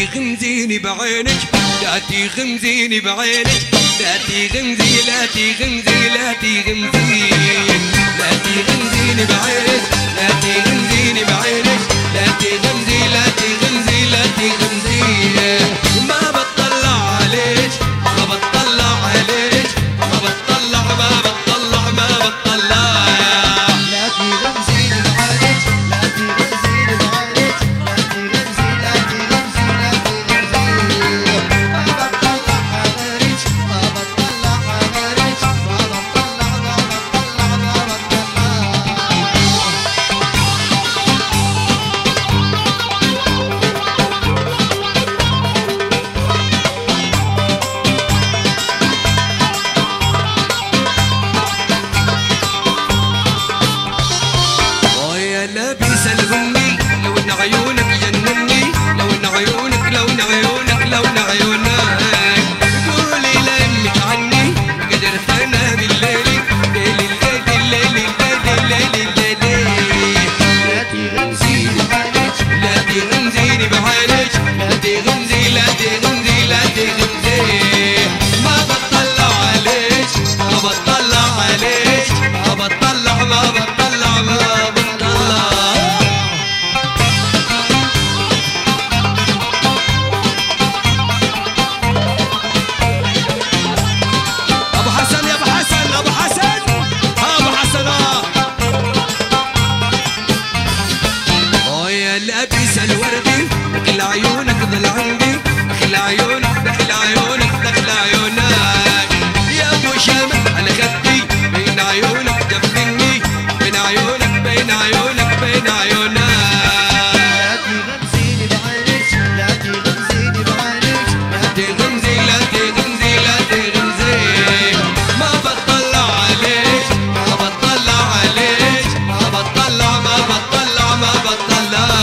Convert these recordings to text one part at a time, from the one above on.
تغمزيني بعينك، لا تغمزيني بعينك، لا تغمزي لا تغمزي لا تغمزي، لا تغمزيني بعينك، لا تغمزيني بعينك، لا تغمزي لا تغمزي لا تغمزي. ما بطلع عليك، ما بطلع عليك، ما بطلع ما بطلع ما بطلع. لا تغمزيني بعينك، لا تغمزيني بعينك، لا تغمزي لا تغمزي لا تغمزي. ما بطلع عليك، ما بطلع عليك، ما بطلع ما بطلع ما بطلع. يا لابس البني لون عيونك جنني، لون عيونك لون عيونك لون عيونك. قولي لامك عني قدرت انا بالليل، ليل الليل الليل الليل الليل الليل. لا تغمزيني بعينك، لا تغمزيني بعينك، لا تغمزي لا تغمزي لا تغمزي. ما بطلع عليك، ما بطلع عليك، ما بطلع ما بطلع ما بطلع. ابو حسن يا ابو حسن، ابو حسن، ابو حسن. يا لابس الوردي دخل عيونك ظل عندي، دخل عيونك دخل عيونك دخل عيونك. يا ابو شامة على خدي بين عيونك دفني، بين عيونك بين عيونك بين عيونك. لا تغمزيني بعينك، لا تغمزيني بعينك، لا تغمزي لا تغمزي لا تغمزي. ما بطلع عليك، ما بطلع عليك، ما بطلع ما بطلع ما بطلع.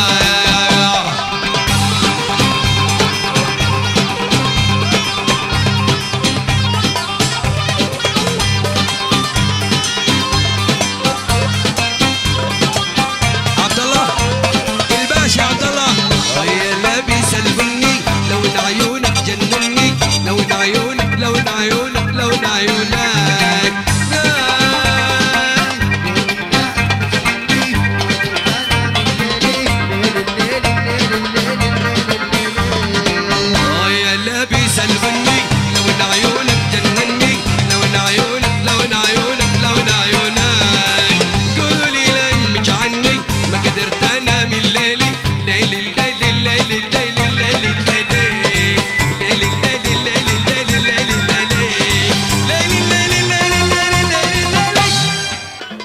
عبد الله الباشا، عبد الله. يا لابس البني لون عيونك جنني، لون عيونك لون عيونك لون عيونك. يا لابس البني